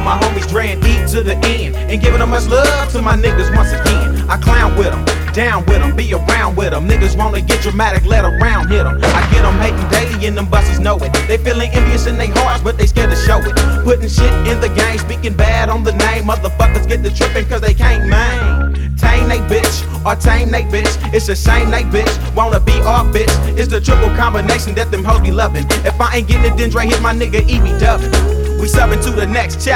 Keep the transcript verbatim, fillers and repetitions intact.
my homies Dre and E to the end, and giving them much love to my niggas once again. I clown with them, down with them, be around with them. Niggas wanna get dramatic, let around hit them. I get them hating daily and them busters know it. They feeling envious in their hearts, but they scared to show it. Putting shit in the game, speaking bad on the name. Motherfuckers get to tripping cause they can't maintain they bitch or tame they bitch. It's a shame they bitch wanna be off bitch. It's the triple combination that them hoes be loving. If I ain't getting it, then Dre hit my nigga E B dubbing. We subbing to the next chapter.